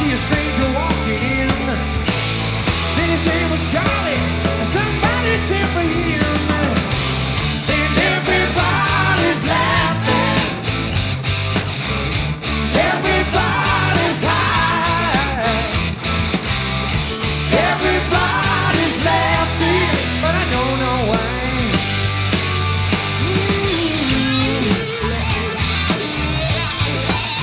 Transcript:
see a stranger walking in. Said his name was Charlie, and somebody sent for him.